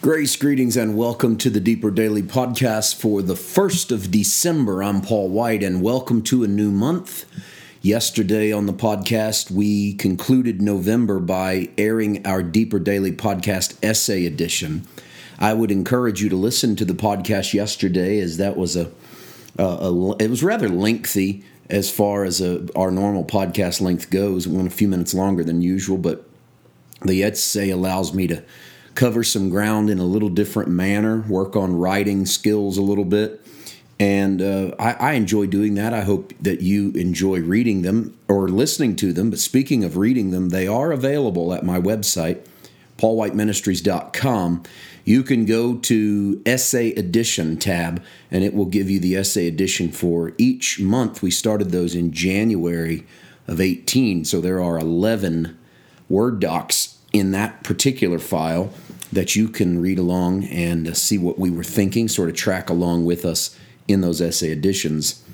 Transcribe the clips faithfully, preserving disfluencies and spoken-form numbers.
Grace, greetings, and welcome to the Deeper Daily Podcast for the first of December. I'm Paul White, and welcome to a new month. Yesterday on the podcast, we concluded November by airing our Deeper Daily Podcast Essay Edition. I would encourage you to listen to the podcast yesterday, as that was a, a, a it was rather lengthy as far as a, our normal podcast length goes. It went a few minutes longer than usual, but the essay allows me to cover some ground in a little different manner, work on writing skills a little bit, and uh, I, I enjoy doing that. I hope that you enjoy reading them or listening to them, but speaking of reading them, they are available at my website, paul white ministries dot com. You can go to Essay Edition tab, and it will give you the essay edition for each month. We started those in January of eighteen, so there are eleven Word docs in that particular file that you can read along and uh, see what we were thinking, sort of track along with us in those essay editions.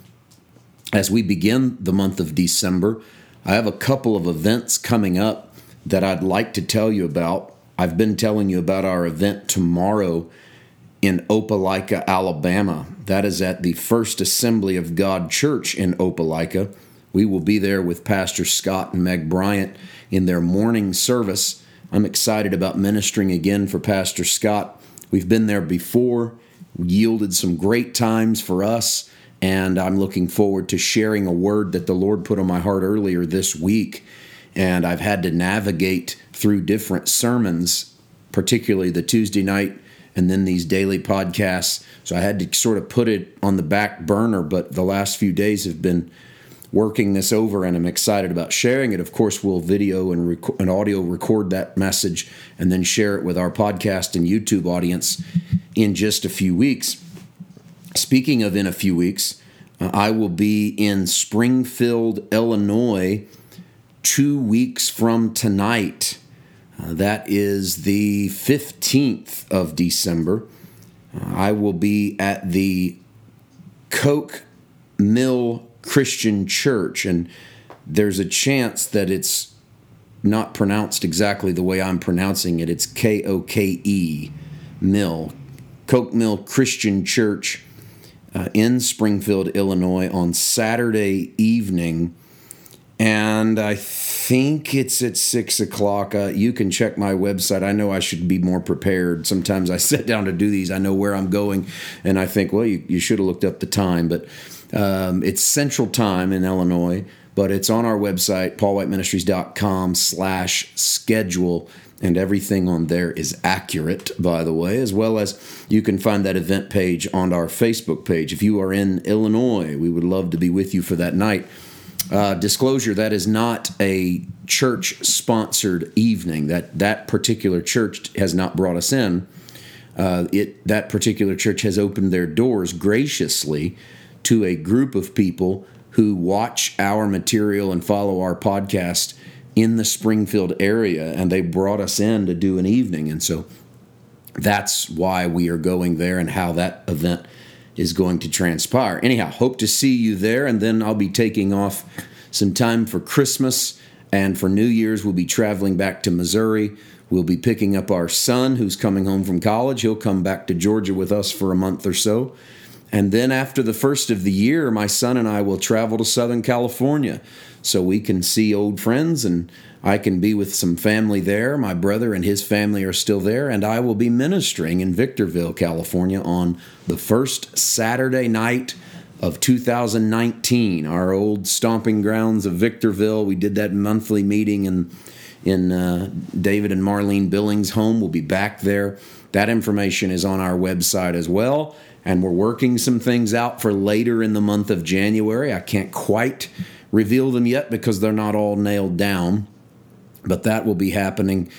As we begin the month of December, I have a couple of events coming up that I'd like to tell you about. I've been telling you about our event tomorrow in Opelika, Alabama. That is at the First Assembly of God Church in Opelika. We will be there with Pastor Scott and Meg Bryant in their morning service. I'm excited about ministering again for Pastor Scott. We've been there before, yielded some great times for us, and I'm looking forward to sharing a word that the Lord put on my heart earlier this week. And I've had to navigate through different sermons, particularly the Tuesday night and then these daily podcasts. So I had to sort of put it on the back burner, but the last few days have been working this over, and I'm excited about sharing it. Of course, we'll video and, rec- and audio record that message and then share it with our podcast and YouTube audience in just a few weeks. Speaking of in a few weeks, uh, I will be in Springfield, Illinois, two weeks from tonight. Uh, that is the fifteenth of December. Uh, I will be at the Coke Mill Christian Church, and there's a chance that it's not pronounced exactly the way I'm pronouncing it. It's K O K E, Mill, Coke Mill Christian Church uh, in Springfield, Illinois on Saturday evening, and I think it's at six o'clock. Uh, you can check my website. I know I should be more prepared. Sometimes I sit down to do these. I know where I'm going, and I think, well, you, you should have looked up the time, but Um, it's Central Time in Illinois, but it's on our website, paul white ministries dot com slash schedule, and everything on there is accurate, by the way, as well as you can find that event page on our Facebook page. If you are in Illinois, we would love to be with you for that night. Uh, disclosure, that is not a church-sponsored evening. That that particular church has not brought us in. Uh, it that particular church has opened their doors graciously to a group of people who watch our material and follow our podcast in the Springfield area, and they brought us in to do an evening. And so that's why we are going there and how that event is going to transpire. Anyhow, hope to see you there, and then I'll be taking off some time for Christmas, and for New Year's we'll be traveling back to Missouri. We'll be picking up our son who's coming home from college. He'll come back to Georgia with us for a month or so. And then after the first of the year, my son and I will travel to Southern California so we can see old friends, and I can be with some family there. My brother and his family are still there, and I will be ministering in Victorville, California on the first Saturday night of two thousand nineteen, our old stomping grounds of Victorville. We did that monthly meeting in, in uh, David and Marlene Billings' home. We'll be back there. That information is on our website as well. And we're working some things out for later in the month of January. I can't quite reveal them yet because they're not all nailed down. But that will be happening,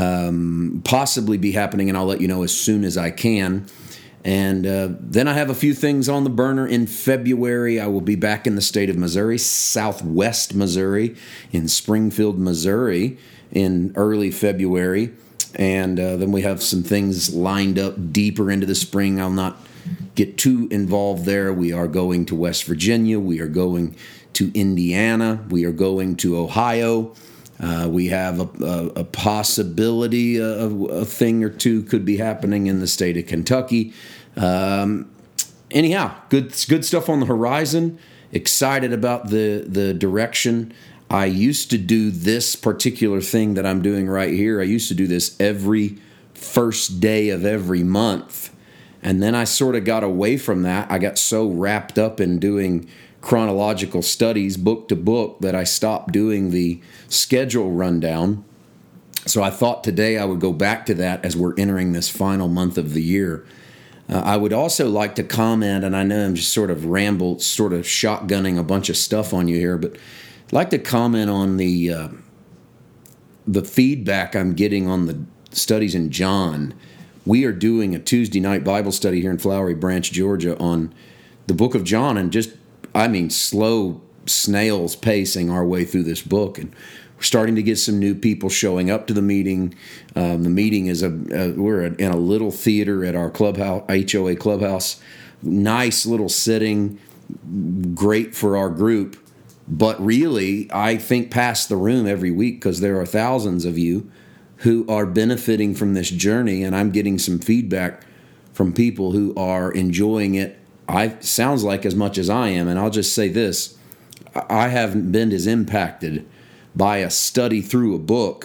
um, possibly be happening, and I'll let you know as soon as I can. And uh, then I have a few things on the burner in February. I will be back in the state of Missouri, southwest Missouri, in Springfield, Missouri, in early February. And uh, then we have some things lined up deeper into the spring. I'll not get too involved there. We are going to West Virginia. We are going to Indiana. We are going to Ohio. Uh, we have a, a, a possibility of a thing or two could be happening in the state of Kentucky. Um, anyhow, good good stuff on the horizon. Excited about the the direction. I used to do this particular thing that I'm doing right here. I used to do this every first day of every month. And then I sort of got away from that. I got so wrapped up in doing chronological studies, book to book, that I stopped doing the schedule rundown. So I thought today I would go back to that as we're entering this final month of the year. Uh, I would also like to comment, and I know I'm just sort of rambled, sort of shotgunning a bunch of stuff on you here, but I'd like to comment on the uh, the feedback I'm getting on the studies in John. We are doing a Tuesday night Bible study here in Flowery Branch, Georgia, on the book of John, and just, I mean, slow snails pacing our way through this book. And we're starting to get some new people showing up to the meeting. Um, the meeting is a, a we're in a little theater at our clubhouse, H O A clubhouse. Nice little sitting, great for our group. But really, I think past the room every week, because there are thousands of you who are benefiting from this journey, and I'm getting some feedback from people who are enjoying it. I sounds like as much as I am, and I'll just say this: I haven't been as impacted by a study through a book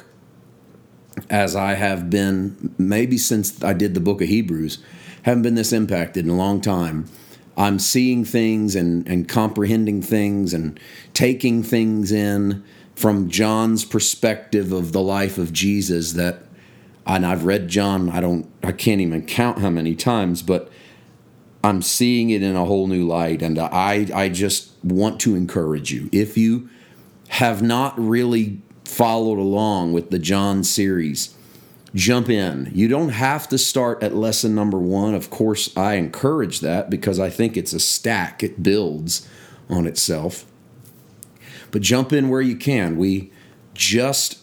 as I have been maybe since I did the book of Hebrews. Haven't been this impacted in a long time. I'm seeing things and, and comprehending things and taking things in from John's perspective of the life of Jesus that, and I've read John, I don't, I can't even count how many times, but I'm seeing it in a whole new light. And I, I just want to encourage you. If you have not really followed along with the John series, jump in. You don't have to start at lesson number one. Of course, I encourage that because I think it's a stack. It builds on itself. But jump in where you can. We just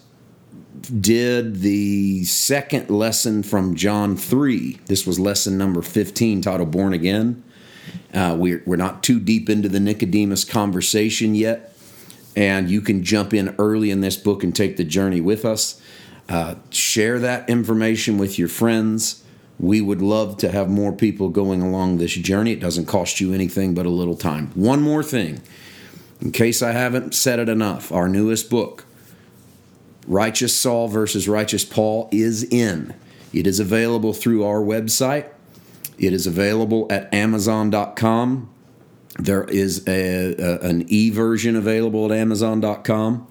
did the second lesson from John three. This was lesson number fifteen, titled Born Again. Uh, we're, we're not too deep into the Nicodemus conversation yet, and you can jump in early in this book and take the journey with us. Uh, share that information with your friends. We would love to have more people going along this journey. It doesn't cost you anything but a little time. One more thing, in case I haven't said it enough, our newest book, Righteous Saul versus Righteous Paul, is in. It is available through our website. It is available at amazon dot com. There is a, a, an e-version available at amazon dot com.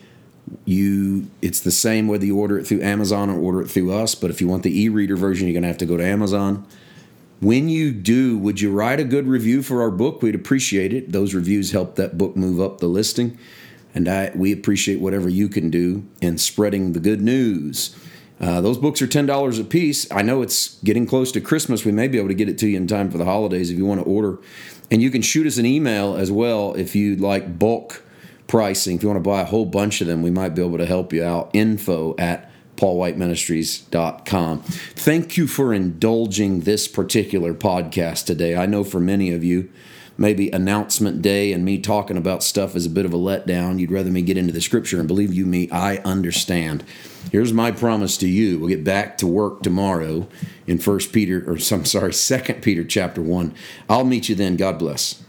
You, it's the same whether you order it through Amazon or order it through us, but if you want the e-reader version, you're going to have to go to Amazon. When you do, would you write a good review for our book? We'd appreciate it. Those reviews help that book move up the listing, and I, we appreciate whatever you can do in spreading the good news. Uh, those books are ten dollars a piece. I know it's getting close to Christmas. We may be able to get it to you in time for the holidays if you want to order. And you can shoot us an email as well if you'd like bulk pricing. If you want to buy a whole bunch of them, we might be able to help you out. Info at paul white ministries dot com. Thank you for indulging this particular podcast today. I know for many of you, maybe announcement day and me talking about stuff is a bit of a letdown. You'd rather me get into the scripture, and believe you me, I understand. Here's my promise to you. We'll get back to work tomorrow in First Peter, or I'm sorry, Second Peter chapter one. I'll meet you then. God bless.